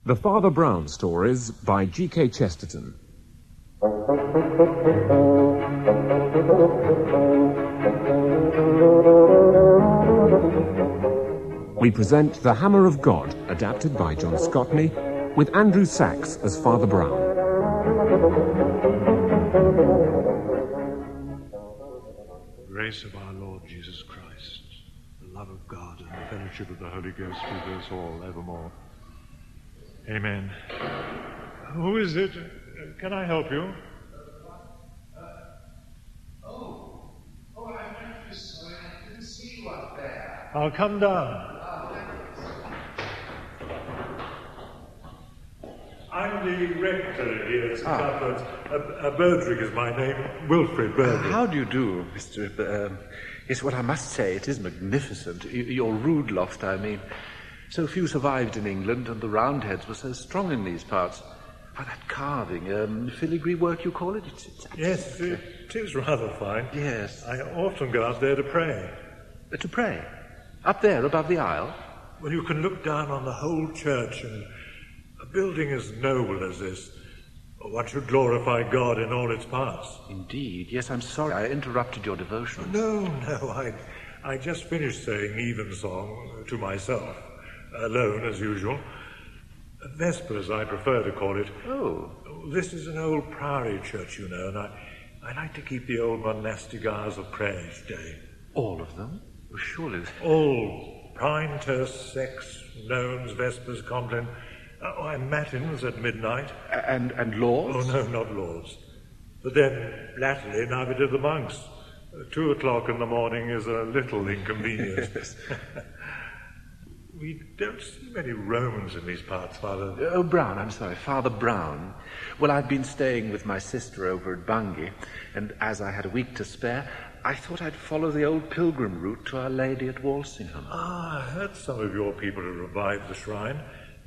The Father Brown Stories by G.K. Chesterton. We present The Hammer of God, adapted by John Scotney, with Andrew Sachs as Father Brown. Grace of our Lord Jesus Christ, the love of God, and the fellowship of the Holy Ghost be with us all evermore. Amen. Who is it? Can I help you? I went this way. I didn't see you up there. I'll come down. I'm the rector here at St. Cuthbert's. Berdrick is my name, Wilfrid Berdrick. How do you do, Mr. Yes, well, I must say, it is magnificent. Your rood loft, I mean. So few survived in England, and the Roundheads were so strong in these parts. Oh, that carving, filigree work, you call it? Yes, it is rather fine. Yes. I often go out there to pray. To pray? Up there, above the aisle? Well, you can look down on the whole church, and a building as noble as this, one should glorify God in all its parts. Indeed. Yes, I'm sorry I interrupted your devotion. No, I just finished saying evensong to myself, alone as usual. Vespers, I prefer to call it. Oh. This is an old priory church, you know, and I like to keep the old monastic hours of prayer each day. All of them? Well, surely... All. Prime, terce, sex, nones, vespers, compline, and matins at midnight. And lords? Oh, no, not lords. But then, latterly, neither do the monks. 2 o'clock in the morning is a little inconvenient. We don't see many Romans in these parts, Father. Oh, Brown, I'm sorry, Father Brown. Well, I've been staying with my sister over at Bungay, and as I had a week to spare, I thought I'd follow the old pilgrim route to Our Lady at Walsingham. I heard some of your people had revived the shrine.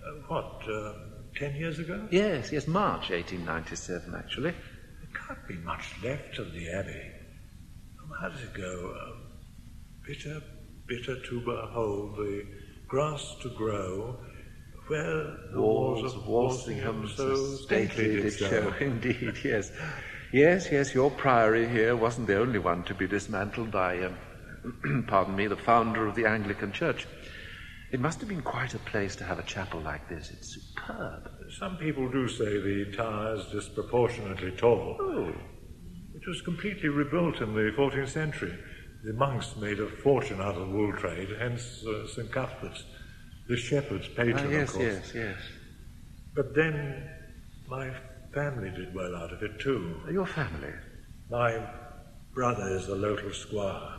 10 years ago? Yes, March 1897, actually. There can't be much left of the abbey. How does it go? Bitter, bitter to behold, the grass to grow, where the walls of Walsingham so stately did show. Indeed, yes. Yes, your priory here wasn't the only one to be dismantled by, the founder of the Anglican Church. It must have been quite a place to have a chapel like this. It's superb. Some people do say the tower is disproportionately tall. Oh. It was completely rebuilt in the 14th century. The monks made a fortune out of the wool trade, hence St. Cuthbert's, the shepherd's patron, of course. Yes. But then my family did well out of it, too. Your family? My brother is a local squire.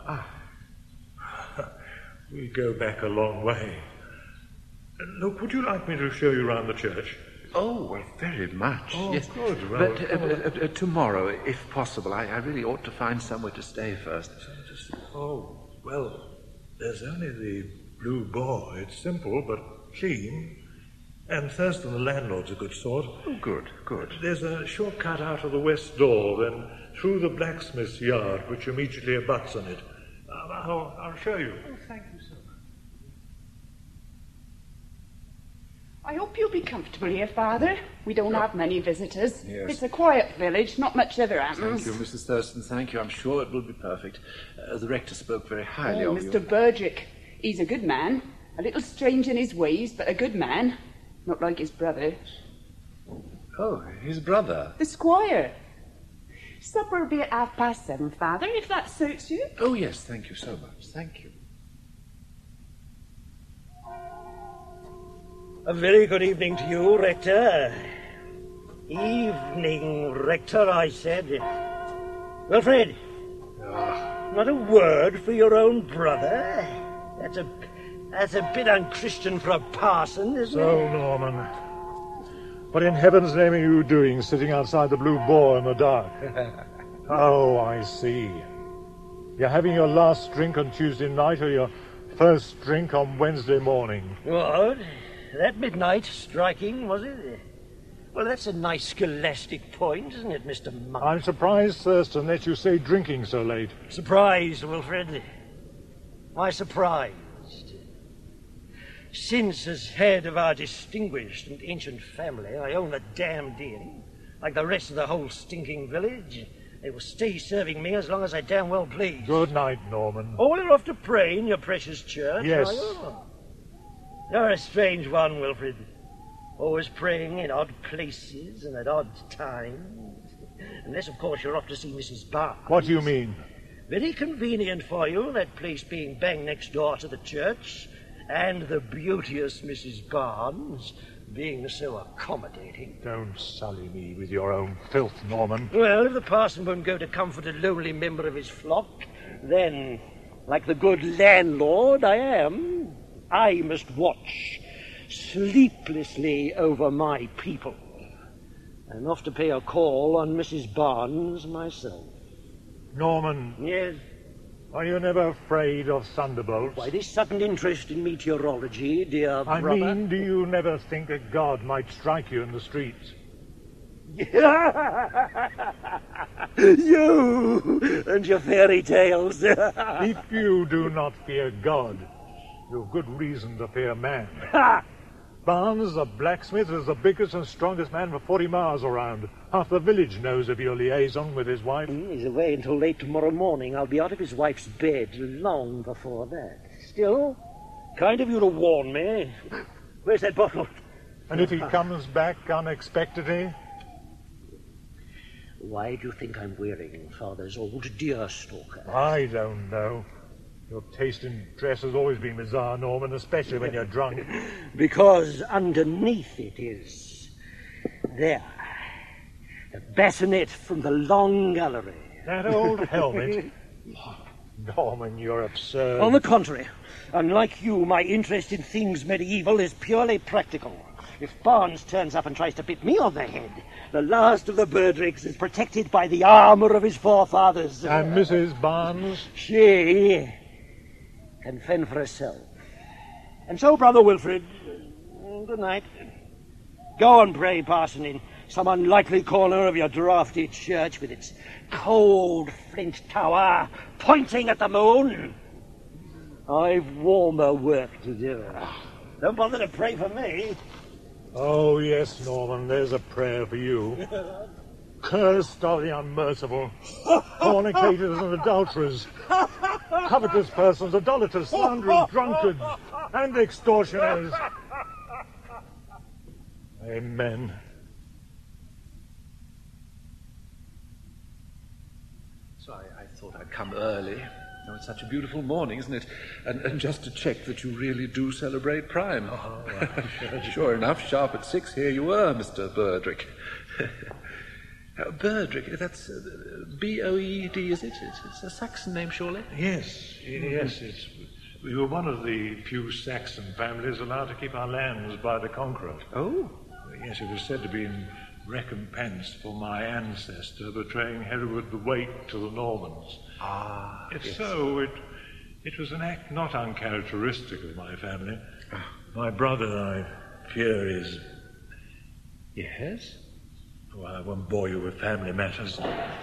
We go back a long way. Look, would you like me to show you around the church? Oh, well, very much. Oh, yes. Good. Well, but tomorrow, if possible, I really ought to find somewhere to stay first. Oh, well, there's only the Blue Boar. It's simple, but clean. And Thurston, the landlord's a good sort. Oh, good. There's a short cut out of the west door, then through the blacksmith's yard, which immediately abuts on it. I'll show you. Oh, thank you so much. I hope you'll be comfortable here, Father. We don't have many visitors. Yes. It's a quiet village, not much ever happens. Thank you, Mrs. Thurston, thank you. I'm sure it will be perfect. The rector spoke very highly of you. Mr. Berdrick. He's a good man. A little strange in his ways, but a good man. Not like his brother. Oh, his brother? The squire. Supper will be at 7:30, Father, if that suits you. Oh, yes, thank you so much. Thank you. A very good evening to you, Rector. Evening, Rector, I said. Wilfrid, not a word for your own brother? That's a bit unchristian for a parson, isn't it? So, Norman, what in heaven's name are you doing sitting outside the Blue Boar in the dark? Oh, I see. You're having your last drink on Tuesday night or your first drink on Wednesday morning. What? That midnight striking, was it? Well, that's a nice scholastic point, isn't it, Mr. Monk? I'm surprised, Thurston, that you say drinking so late. Surprised, Wilfrid. Why surprised? since as head of our distinguished and ancient family, I own a damn deity, like the rest of the whole stinking village, they will stay serving me as long as I damn well please. Good night, Norman. All you're off to pray in your precious church? Yes. You're a strange one, Wilfred. Always praying in odd places and at odd times. Unless, of course, you're off to see Mrs. Barnes. What do you mean? Very convenient for you, that place being bang next door to the church, and the beauteous Mrs. Barnes being so accommodating. Don't sully me with your own filth, Norman. Well, if the parson won't go to comfort a lonely member of his flock, then, like the good landlord I am, I must watch sleeplessly over my people. I'm off to pay a call on Mrs. Barnes myself. Norman. Yes? Are you never afraid of thunderbolts? Why this sudden interest in meteorology, dear brother? I mean, do you never think a god might strike you in the streets? You and your fairy tales. If you do not fear God, you've good reason to fear man. Barnes, the blacksmith, is the biggest and strongest man for 40 miles around. Half the village knows of your liaison with his wife. He's away until late tomorrow morning. I'll be out of his wife's bed long before that. Still, kind of you to warn me. Where's that bottle? And if he comes back unexpectedly? Why do you think I'm wearing Father's old deerstalker? I don't know. Your taste in dress has always been bizarre, Norman, especially when you're drunk. Because underneath it is... there. The bassinet from the Long Gallery. That old helmet? Norman, you're absurd. On the contrary, unlike you, my interest in things medieval is purely practical. If Barnes turns up and tries to bit me on the head, the last of the Berdricks is protected by the armour of his forefathers. And Mrs. Barnes? She can fend for herself. And so, Brother Wilfred, good night. Go and pray, parson, in some unlikely corner of your draughty church with its cold flint tower pointing at the moon. I've warmer work to do. Don't bother to pray for me. Oh, yes, Norman, there's a prayer for you. Cursed are the unmerciful, fornicators and adulterers, covetous persons, idolaters, slanderers, drunkards, and extortioners. Amen. So I thought I'd come early. Oh, it's such a beautiful morning, isn't it? And just to check that you really do celebrate Prime. Oh, right. Sure enough, sharp at 6, here you were, Mr. Berdrick. Berdrick, that's B-O-E-D, is it? It's a Saxon name, surely? Yes. We were one of the few Saxon families allowed to keep our lands by the conqueror. Oh. Yes, it was said to be in recompense for my ancestor betraying Hereward the Wake to the Normans. Ah, If yes. so, it was an act not uncharacteristic of my family. My brother, I fear, is... Yes? Oh, I won't bore you with family matters.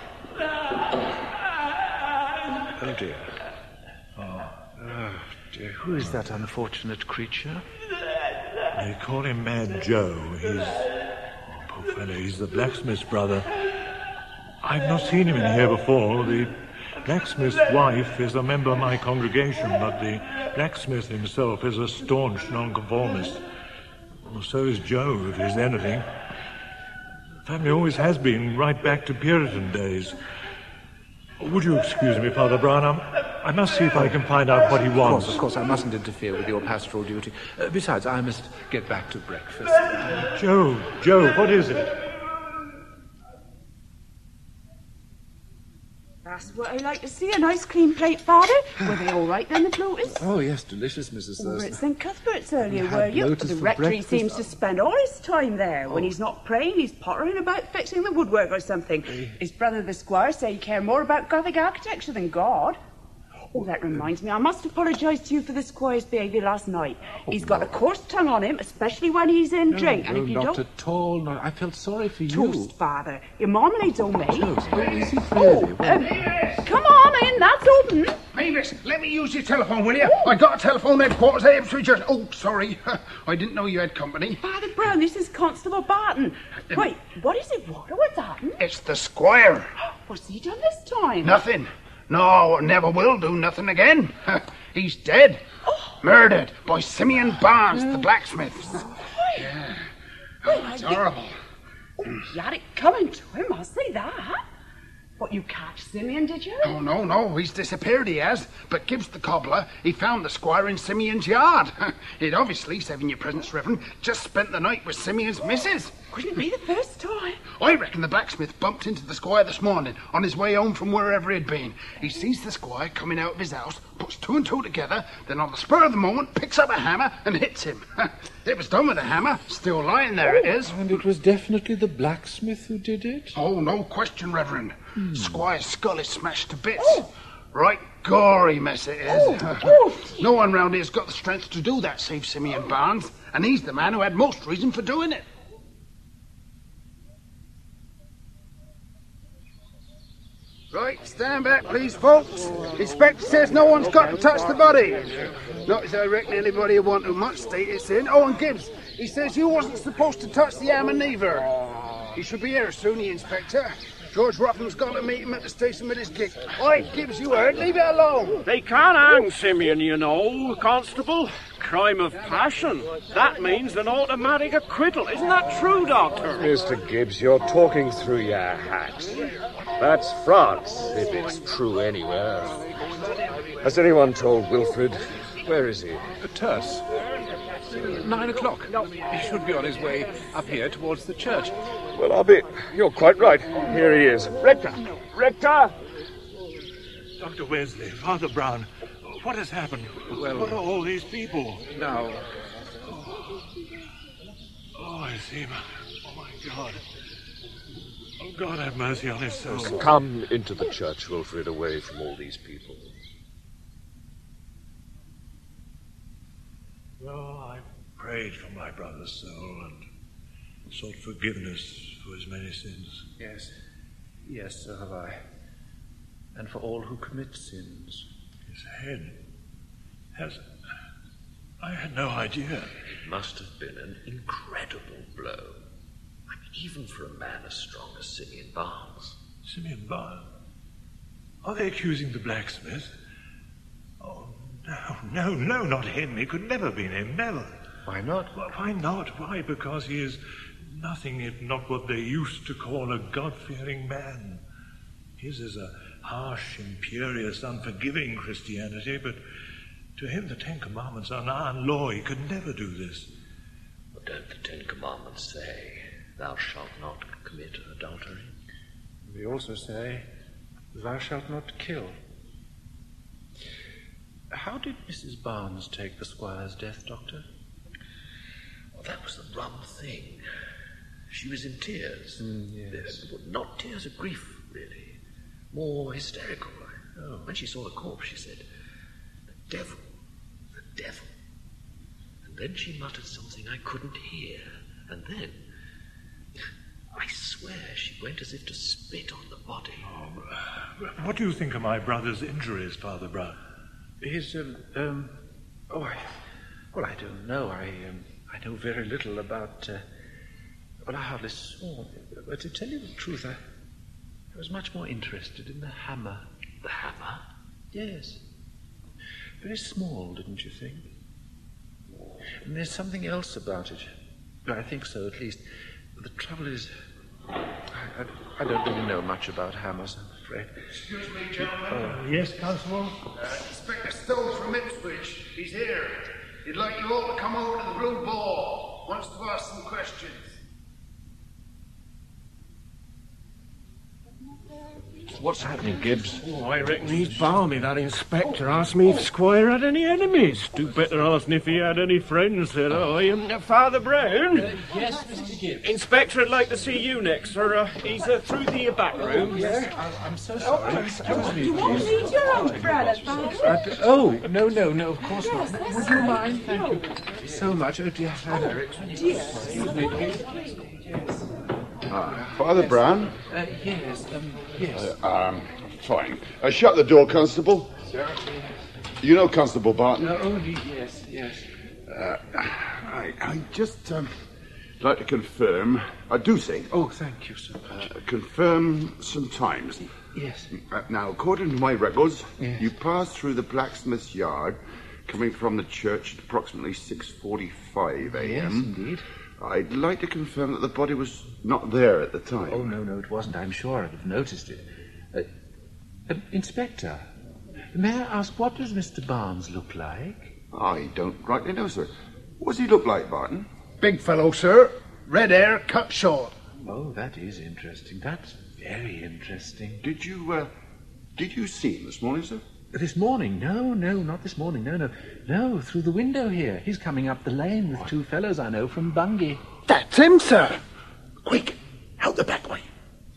Oh, dear. Oh, dear. Who is that unfortunate creature? They call him Mad Joe. Poor fellow, he's the blacksmith's brother. I've not seen him in here before. The blacksmith's wife is a member of my congregation, but the blacksmith himself is a staunch nonconformist. Well, so is Joe, if he's anything. The family always has been, right back to Puritan days. Would you excuse me, Father Brown? I must see if I can find out what he wants. Of course, I mustn't interfere with your pastoral duty. Besides, I must get back to breakfast. Joe, what is it? That's what I like to see, a nice clean plate, Father. Were they all right then, the bloaters? Oh, yes, delicious, Mrs. We were Thurston. at St. Cuthbert's earlier, You had were you? bloaters The for rectory breakfast? seems to spend all his time there. When he's not praying, he's pottering about fixing the woodwork or something. His brother, the squire, say he care more about Gothic architecture than God. Oh, that reminds me, I must apologise to you for the squire's behaviour last night. He's got a coarse tongue on him, especially when he's in drink. And if you not don't... at all. No, I felt sorry for you. Toast, Father. Your marmalade's all made. Toast? Where is it really? Come on in, that's open. Mavis, let me use your telephone, will you? I got a telephone headquarters at Ipswich. Oh, sorry. I didn't know you had company. Father Brown, this is Constable Barton. Wait, what is it, Walter? What's happened? It's the squire. What's he done this time? Nothing. No, never will do nothing again. He's dead. Murdered by Simeon Barnes, the blacksmith. Yeah. Oh, it's horrible. Oh, you had it coming to him, I'll say that. But you catch Simeon, did you? Oh, no, he's disappeared, he has. But Gibbs the cobbler, he found the squire in Simeon's yard. He'd obviously, saving your presence, Reverend, just spent the night with Simeon's missus. Couldn't be the first time. I reckon the blacksmith bumped into the squire this morning on his way home from wherever he'd been. He sees the squire coming out of his house, puts two and two together, then on the spur of the moment picks up a hammer and hits him. It was done with a hammer, still lying there it is. And it was definitely the blacksmith who did it? Oh, no question, Reverend. Squire's skull is smashed to bits. Right gory mess it is. No one round here's got the strength to do that save Simeon Barnes, and he's the man who had most reason for doing it. Right, stand back, please, folks. Inspector says no one's got to touch the body. Not as I reckon anybody would want too much state it's in. Oh, and Gibbs, he says you wasn't supposed to touch the hammer neither. He should be here soon, the Inspector. George Rotham's got to meet him at the station with his gig. Oi, Gibbs, you heard? Leave it alone. They can't hang Simeon, you know, Constable. Crime of passion. That means an automatic acquittal. Isn't that true, Doctor? Mr. Gibbs, you're talking through your hat. That's France, if it's true anywhere. Has anyone told Wilfred? Where is he? Terse. 9 o'clock. He should be on his way up here towards the church. Well, I'll be... You're quite right. Here he is. Rector! Rector! Dr. Wesley, Father Brown, what has happened? Well... What are all these people? Now... Oh, I see. Oh, my God. Oh, God have mercy on his soul. Come into the church, Wilfred, away from all these people. Oh, I prayed for my brother's soul and sought forgiveness for his many sins. Yes, so have I. And for all who commit sins. His head has... I had no idea. It must have been an incredible blow. I mean, even for a man as strong as Simeon Barnes. Simeon Barnes? Are they accusing the blacksmith? Oh, no, not him. It could never be him, never. Why not? Well, why not? Why? Because he is nothing if not what they used to call a God-fearing man. His is a harsh, imperious, unforgiving Christianity, but to him the Ten Commandments are an iron law. He could never do this. Well, don't the Ten Commandments say, thou shalt not commit adultery? They also say, thou shalt not kill. How did Mrs. Barnes take the squire's death, Doctor? Well, that was the rum thing. She was in tears. Yes. Not tears of grief, really. More hysterical. When she saw the corpse, she said, the devil. And then she muttered something I couldn't hear. And then, I swear, she went as if to spit on the body. Oh, what do you think of my brother's injuries, Father Brown? His, I don't know. I know very little about, I hardly saw. But to tell you the truth, I was much more interested in the hammer. The hammer? Yes. Very small, didn't you think? And there's something else about it. I think so, at least. The trouble is, I don't really know much about hammers, I'm afraid. Excuse me, gentlemen. Yes, Constable? Inspector Stokes from Ipswich. He's here. He'd like you all to come over to the Blue Ball. Wants to ask some questions. What's happening, Gibbs? Oh, I reckon he's balmy, that inspector. Asked me if Squire had any enemies. Do better asking if he had any friends, said I. Father Brown? Yes, Mr. Gibbs. Inspector would like to see you next, sir. He's through the back room. Yes, I'm so sorry. You won't need your umbrella, Father. No, of course not. Would you mind? Thank you so much. Oh, dear. Excuse me. Father Brown? Yes. Fine. Shut the door, Constable. You know Constable Barton? Yes. I just like to confirm. Do say. Oh, thank you so much. Confirm some times. Yes. Now, according to my records, Yes. you passed through the blacksmith's yard, coming from the church at approximately 6:45 a.m. Yes, indeed. I'd like to confirm that the body was not there at the time. Oh, no, it wasn't. I'm sure I'd have noticed it. Inspector, may I ask, what does Mr. Barnes look like? I don't rightly know, sir. What does he look like, Barton? Big fellow, sir. Red hair, cut short. Oh, that is interesting. That's very interesting. Did you see him this morning, sir? This morning? No, not this morning. No, through the window here. He's coming up the lane with two fellows I know from Bungay. That's him, sir. Quick, out the back way.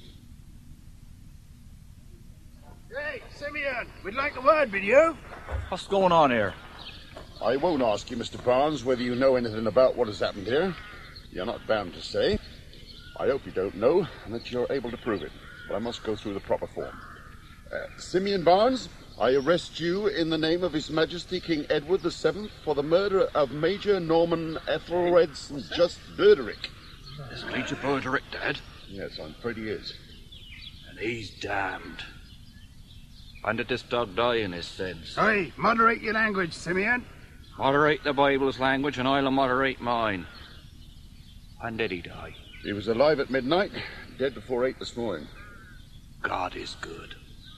Hey, Simeon, we'd like a word with you. What's going on here? I won't ask you, Mr. Barnes, whether you know anything about what has happened here. You're not bound to say. I hope you don't know and that you're able to prove it. But I must go through the proper form. Simeon Barnes, I arrest you in the name of His Majesty King Edward VII for the murder of Major Norman Ethelred St. Just Berderick. Is Major Berderick dead? Yes, I'm afraid he is. And he's damned. When did this dog die in his sins? Hey, moderate your language, Simeon. Moderate the Bible's language and I'll moderate mine. When did he die? He was alive at midnight, dead before 8 this morning. God is good.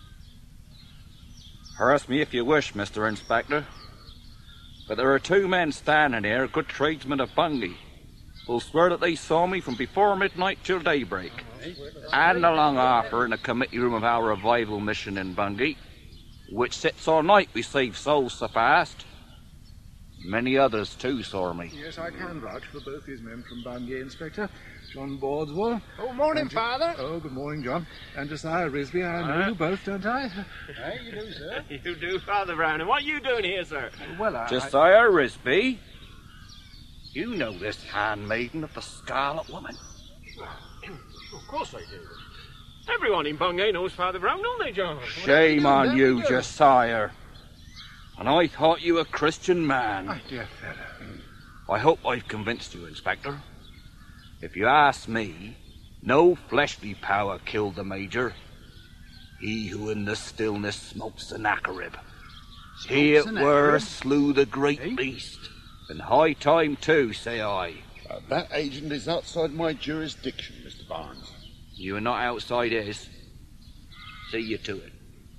Harass me if you wish, Mr. Inspector. But there are two men standing here, good tradesmen of Bungay, who'll swear that they saw me from before midnight till daybreak, and along after in the committee room of our revival mission in Bungay, which sits all night we save souls so fast. Many others too saw me. Yes, I can vouch for both these men from Bungay, Inspector. John Bordswell. Oh, morning, Father. Oh, good morning, John. And Josiah Risby. I know you both, don't I? Hey, you do, sir. You do, Father Brown. And what are you doing here, sir? Well, Josiah Risby, you know this handmaiden of the Scarlet Woman. Of course I do. Everyone in Bungay knows Father Brown, don't they, John? Shame on you, Josiah. And I thought you a Christian man. My dear fellow. I hope I've convinced you, Inspector. If you ask me, no fleshly power killed the Major. He who in the stillness smokes the Sennacherib. He it were slew the great beast. And high time too, say I. That agent is outside my jurisdiction, Mr. Barnes. You are not outside his. See you to it.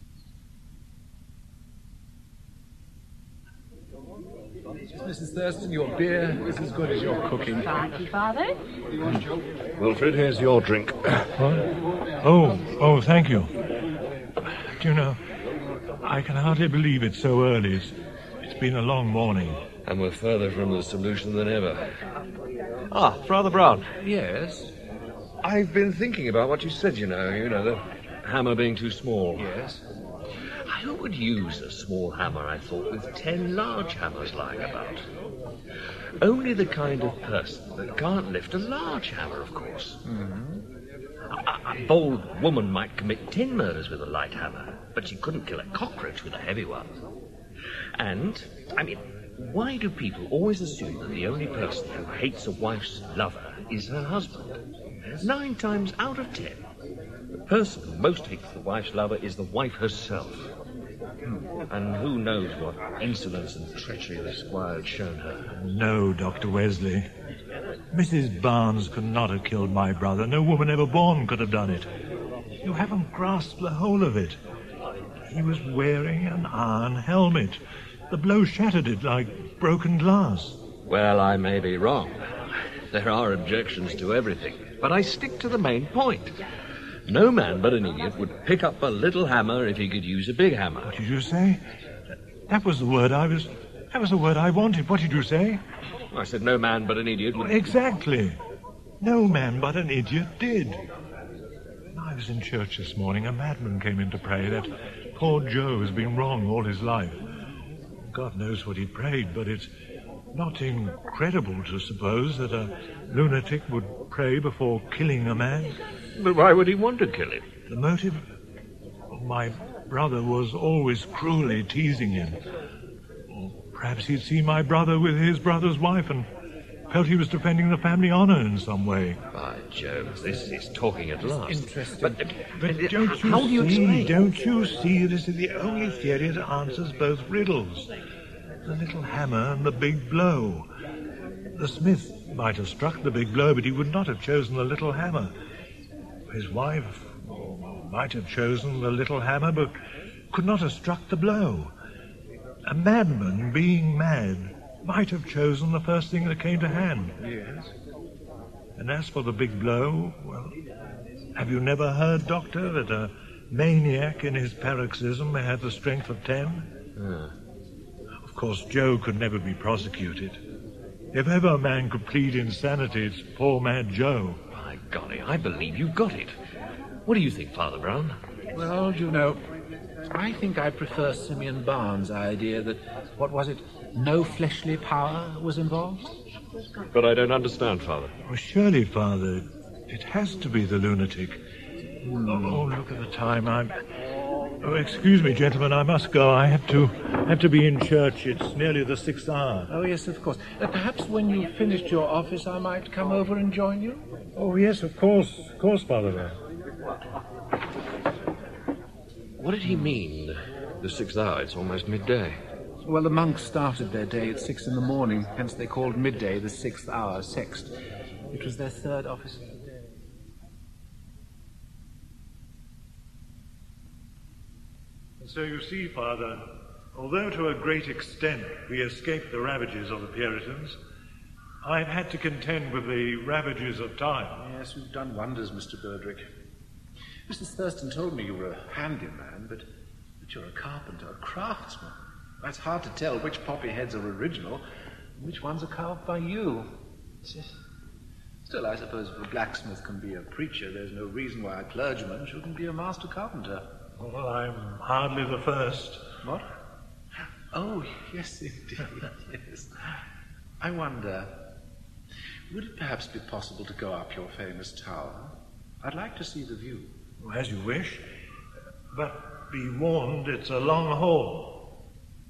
Mrs. Thurston, your beer is as good as your cooking. Thank you, Father. Wilfred, here's your drink. Oh, thank you. Do you know, I can hardly believe it's so early. It's been a long morning. And we're further from the solution than ever. Ah, Father Brown. Yes? I've been thinking about what you said, you know, the hammer being too small. Yes? Who would use a small hammer, I thought, with 10 large hammers lying about? Only the kind of person that can't lift a large hammer, of course. Mm-hmm. A bold woman might commit 10 murders with a light hammer, but she couldn't kill a cockroach with a heavy one. And, why do people always assume that the only person who hates a wife's lover is her husband? 9 times out of 10, the person who most hates the wife's lover is the wife herself. And who knows what insolence and treachery the squire had shown her. No, Dr. Wesley. Mrs. Barnes could not have killed my brother. No woman ever born could have done it. You haven't grasped the whole of it. He was wearing an iron helmet. The blow shattered it like broken glass. Well, I may be wrong. There are objections to everything. But I stick to the main point. No man but an idiot would pick up a little hammer if he could use a big hammer. What did you say? That was the word I wanted. What did you say? I said no man but an idiot would... Exactly. No man but an idiot did. When I was in church this morning, a madman came in to pray that poor Joe has been wrong all his life. God knows what he prayed, but it's not incredible to suppose that a lunatic would pray before killing a man. But why would he want to kill him? The motive? My brother was always cruelly teasing him. Or perhaps he'd seen my brother with his brother's wife and felt he was defending the family honor in some way. By Jove, this is talking at last. Interesting. But How do you explain? Don't you see this is the only theory that answers both riddles? The little hammer and the big blow. The smith might have struck the big blow, but he would not have chosen the little hammer. His wife might have chosen the little hammer, but could not have struck the blow. A madman, being mad, might have chosen the first thing that came to hand. Yes. And as for the big blow, well, have you never heard, Doctor, that a maniac in his paroxysm may have the strength of 10? Of course, Joe could never be prosecuted. If ever a man could plead insanity, it's poor mad Joe. By golly, I believe you've got it. What do you think, Father Brown? Well, you know, I think I prefer Simeon Barnes' idea that, what was it, no fleshly power was involved? But I don't understand, Father. Well, surely, Father, it has to be the lunatic. Oh, look at the time. Oh, excuse me, gentlemen, I must go. I have to be in church. It's nearly the 6th hour. Oh, yes, of course. Perhaps when you've finished your office, I might come over and join you? Oh, yes, of course, Father. What did he mean, the 6th hour? It's almost midday. Well, the monks started their day at 6 in the morning, hence they called midday the 6th hour, sext. It was their third office of the day. So you see, Father, although to a great extent we escaped the ravages of the Puritans, I've had to contend with the ravages of time. Yes, you've done wonders, Mr. Berdrick. Mrs. Thurston told me you were a handyman, but you're a carpenter, a craftsman. It's hard to tell which poppy heads are original and which ones are carved by you. Still, I suppose if a blacksmith can be a preacher, there's no reason why a clergyman shouldn't be a master carpenter. Well, I'm hardly the first. What? Oh, yes, indeed, yes. I wonder, would it perhaps be possible to go up your famous tower? I'd like to see the view. Well, as you wish, but be warned, it's a long haul.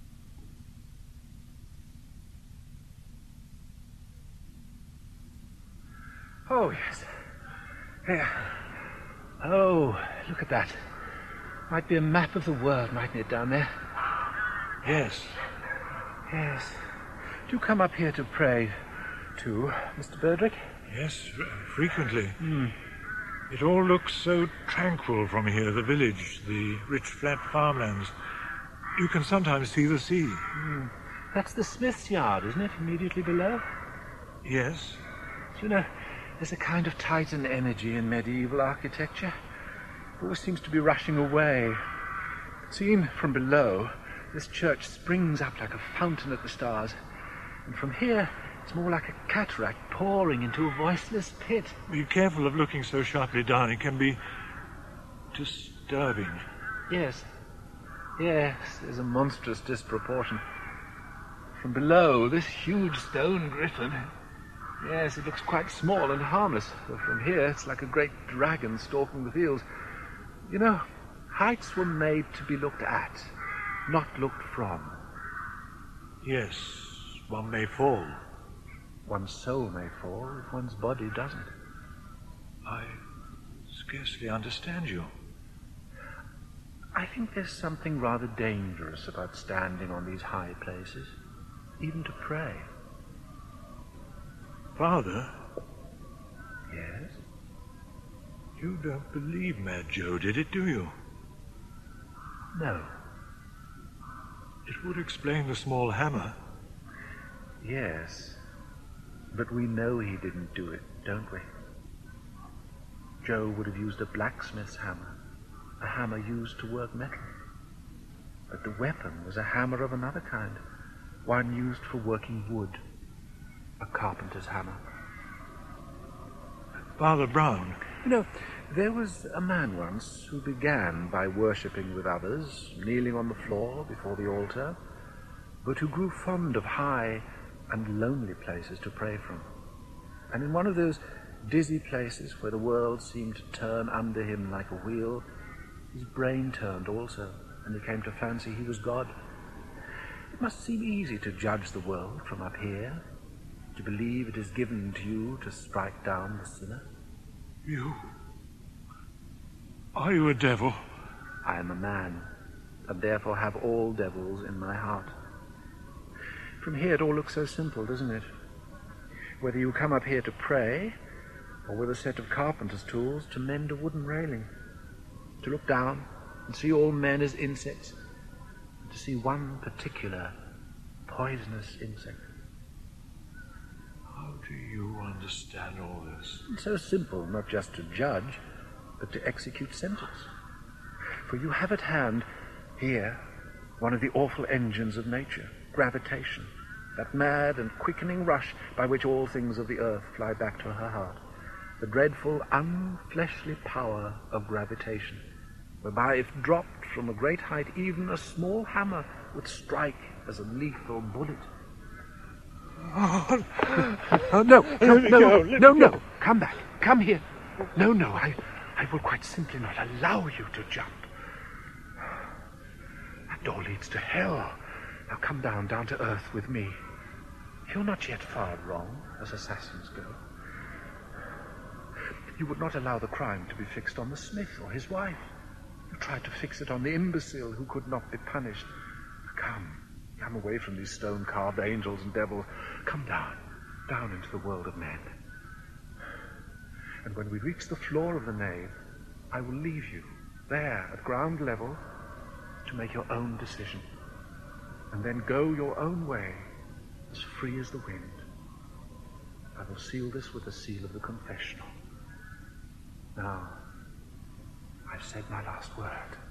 Oh, yes. Here. Oh, look at that. Might be a map of the world, mightn't it, down there? Yes. Yes. Do you come up here to pray, too, Mr. Berdrick? Yes, frequently. It all looks so tranquil from here, the village, the rich flat farmlands. You can sometimes see the sea. That's the smith's yard, isn't it, immediately below? Yes. You know, there's a kind of Titan energy in medieval architecture. It always seems to be rushing away. Seen from below, this church springs up like a fountain at the stars. And from here, it's more like a cataract pouring into a voiceless pit. Be careful of looking so sharply down. It can be disturbing. Yes. Yes, there's a monstrous disproportion. From below, this huge stone griffin, yes, it looks quite small and harmless. But from here, it's like a great dragon stalking the fields. You know, heights were made to be looked at, not looked from. Yes, one may fall. One's soul may fall if one's body doesn't. I scarcely understand you. I think there's something rather dangerous about standing on these high places, even to pray. Father? Yes? You don't believe Mad Joe did it, do you? No. It would explain the small hammer. Yes. But we know he didn't do it, don't we? Joe would have used a blacksmith's hammer, a hammer used to work metal. But the weapon was a hammer of another kind, one used for working wood, a carpenter's hammer. Father Brown. You know, there was a man once who began by worshipping with others, kneeling on the floor before the altar, but who grew fond of high and lonely places to pray from. And in one of those dizzy places where the world seemed to turn under him like a wheel, his brain turned also, and he came to fancy he was God. It must seem easy to judge the world from up here, to believe it is given to you to strike down the sinner. You? Are you a devil? I am a man, and therefore have all devils in my heart. From here it all looks so simple, doesn't it? Whether you come up here to pray, or with a set of carpenter's tools to mend a wooden railing, to look down and see all men as insects, and to see one particular poisonous insect. How do you understand all this? It's so simple, not just to judge, but to execute sentence. For you have at hand here one of the awful engines of nature, gravitation, that mad and quickening rush by which all things of the earth fly back to her heart, the dreadful, unfleshly power of gravitation, whereby if dropped from a great height, even a small hammer would strike as a lethal bullet. No, come back, come here. No, I will quite simply not allow you to jump. That door leads to hell. Now come down to earth with me. You're not yet far wrong, as assassins go. You would not allow the crime to be fixed on the smith or his wife. You tried to fix it on the imbecile who could not be punished. Come away from these stone-carved angels and devils. Come down into the world of men. And when we reach the floor of the nave, I will leave you there at ground level to make your own decision. And then go your own way, as free as the wind. I will seal this with the seal of the confessional. Now, I've said my last word.